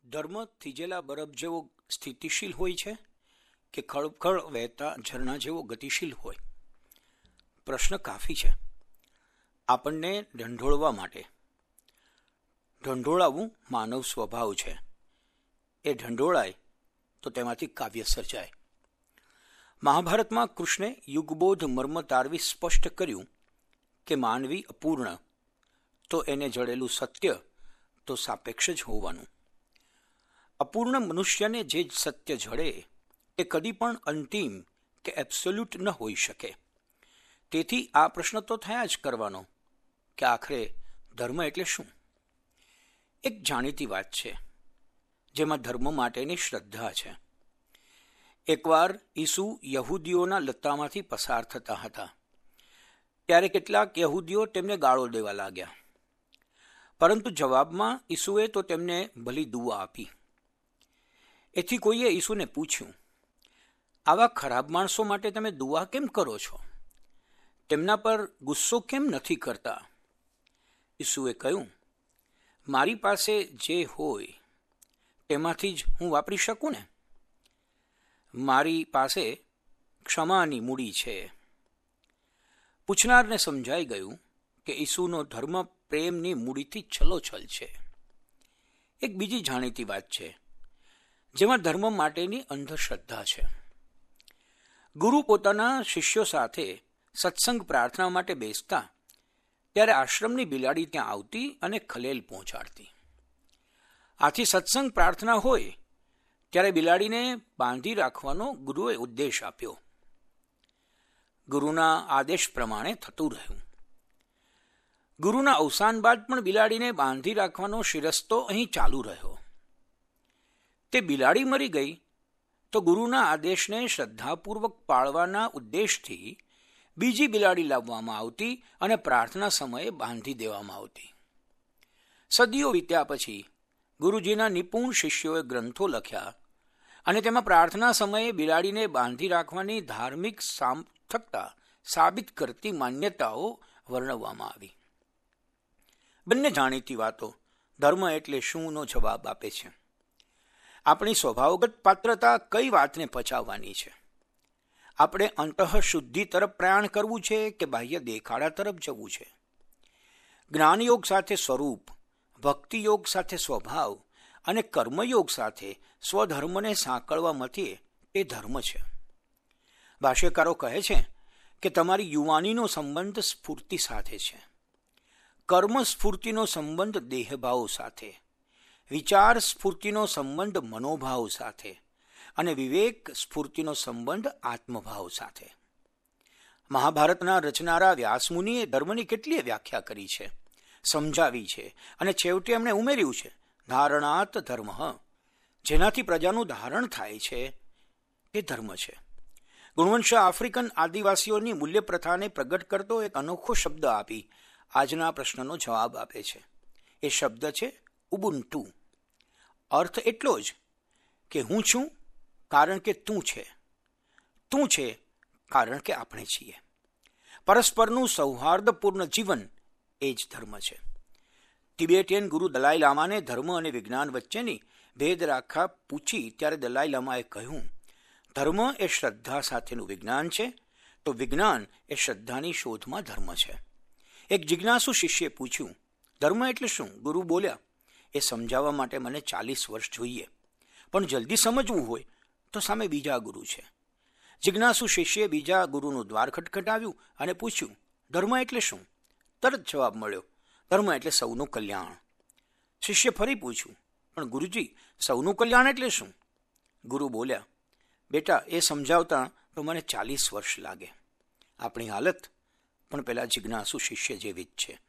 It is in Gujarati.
ધર્મ થીજેલા બરફ જેવો સ્થિતિશીલ હોય છે કે ખળખળ વહેતા ઝરણા જેવો ગતિશીલ હોય? પ્રશ્ન કાફી છે આપણને ઢંઢોળવા માટે. ઢંઢોળાવવું માનવ સ્વભાવ છે. એ ઢંઢોળાય તો તેમાંથી કાવ્ય સર્જાય. મહાભારતમાં કૃષ્ણે યુગબોધ મર્મ તારવી સ્પષ્ટ કર્યું કે માનવી અપૂર્ણ તો એને જડેલું સત્ય તો સાપેક્ષ જ હોવાનું. અપૂર્ણ મનુષ્યને જે સત્ય જડે તે કદી પણ અંતિમ કે એબ્સોલ્યુટ ન હોઈ શકે. તેથી આ પ્રશ્ન તો થયા જ કરવાનો કે આખરે ધર્મ એટલે શું? એક જાણીતી વાત છે જેમાં ધર્મ માટેની શ્રદ્ધા છે. એકવાર ઈસુ યહૂદીઓના લત્તામાંથી પસાર થતા હતા ત્યારે કેટલાક યહૂદીઓ તેમને ગાળો દેવા લાગ્યા, પરંતુ જવાબમાં ઈસુએ તો તેમને ભલી દુઆ આપી. એથી કોઈએ ઈસુને પૂછ્યું, આવા ખરાબ માણસો માટે તમે દુઆ કેમ કરો છો? તેમના પર ગુસ્સો કેમ નથી કરતા? ઈસુએ કહ્યું, મારી પાસે જે હોય તેમાંથી જ હું વાપરી શકું ને. મારી પાસે ક્ષમાની મૂડી છે. પૂછનારને સમજાઈ ગયું કે ઈસુનો ધર્મ પ્રેમની મૂડીથી છલોછલ છે. એક બીજી જાણીતી વાત છે જેમાં ધર્મ માટેની અંધશ્રદ્ધા છે. ગુરુ પોતાના શિષ્યો સાથે સત્સંગ પ્રાર્થના માટે બેસતા ત્યારે આશ્રમની બિલાડી ત્યાં આવતી અને ખલેલ પહોંચાડતી. આથી સત્સંગ પ્રાર્થના હોય ત્યારે બિલાડીને બાંધી રાખવાનો ગુરુએ ઉદ્દેશ આપ્યો. ગુરુના આદેશ પ્રમાણે થતું રહ્યું. ગુરુના અવસાન બાદ પણ બિલાડીને બાંધી રાખવાનો શિરસ્તો અહીં ચાલુ રહ્યો. તે બિલાડી મરી ગઈ તો ગુરુના આદેશને શ્રદ્ધાપૂર્વક પાળવાના ઉદ્દેશથી બીજી બિલાડી લાવવામાં આવતી અને પ્રાર્થના સમયે બાંધી દેવામાં આવતી. સદીઓ વીત્યા પછી ગુરુજીના નિપુણ શિષ્યોએ ગ્રંથો લખ્યા અને તેમાં પ્રાર્થના સમયે બિલાડીને બાંધી રાખવાની ધાર્મિક સાર્થકતા સાબિત કરતી માન્યતાઓ વર્ણવવામાં આવી. બંને જાણીતી વાતો ધર્મ એટલે શુંનો જવાબ આપે છે. આપણી સ્વભાવગત પાત્રતા કઈ વાતને પચાવવાની છે? આપણે અંતઃશુદ્ધિ તરફ પ્રયાણ કરવું છે કે બાહ્ય દેખાડા તરફ જવું છે? જ્ઞાનયોગ સાથે સ્વરૂપ, ભક્તિયોગ સાથે સ્વભાવ અને કર્મયોગ સાથે સ્વધર્મને સાંકળવા મથીએ એ ધર્મ છે. ભાષ્યકારો કહે છે કે તમારી યુવાનીનો સંબંધ સ્ફૂર્તિ સાથે છે, કર્મ સ્ફૂર્તિનો સંબંધ દેહભાવ સાથે, વિચાર સ્ફૂર્તિનો સંબંધ મનોભાવ સાથે અને વિવેક સ્ફૂર્તિનો સંબંધ આત્મભાવ સાથે. મહાભારતના રચનારા વ્યાસમુનિએ ધર્મની કેટલીય વ્યાખ્યા કરી છે, સમજાવી છે અને છેવટે એમણે ઉમેર્યું છે ધારણાત ધર્મ. જેનાથી પ્રજાનું ધારણ થાય છે તે ધર્મ છે. ગુણવંશ આફ્રિકન આદિવાસીઓની મૂલ્ય પ્રથાને પ્રગટ કરતો એક અનોખો શબ્દ આપી આજના પ્રશ્નનો જવાબ આપે છે. એ શબ્દ છે ઉબુન્ટુ. અર્થ એટલો જ કે હું છું કારણ કે તું છે, તું છે કારણ કે આપણે છીએ. પરસ્પરનું સૌહાર્દપૂર્ણ જીવન એ જ ધર્મ છે. તિબેટિયન ગુરુ દલાઈ લામાને ધર્મ અને વિજ્ઞાન વચ્ચેની ભેદરેખા પૂછી ત્યારે દલાઈ લામાએ કહ્યું, ધર્મ એ શ્રદ્ધા સાથેનું વિજ્ઞાન છે તો વિજ્ઞાન એ શ્રદ્ધાની શોધમાં ધર્મ છે. એક જિજ્ઞાસુ શિષ્યે પૂછ્યું, ધર્મ એટલે શું? ગુરુ બોલ્યા, એ સમજાવવા માટે મને 40 વર્ષ જોઈએ, પણ જલ્દી સમજવું હોય તો સામે બીજા ગુરુ છે. જિજ્ઞાસુ શિષ્યએ બીજા ગુરુનું દ્વાર ખટખટાવ્યું અને પૂછ્યું, ધર્મ એટલે શું? તરત જવાબ મળ્યો, ધર્મ એટલે સૌનું કલ્યાણ. શિષ્ય ફરી પૂછ્યું, પણ ગુરુજી, સૌનું કલ્યાણ એટલે શું? ગુરુ બોલ્યા, બેટા, એ સમજાવતા તો મને 40 વર્ષ લાગે. આપણી હાલત પણ પેલા જિજ્ઞાસુ શિષ્ય જેવી જ છે.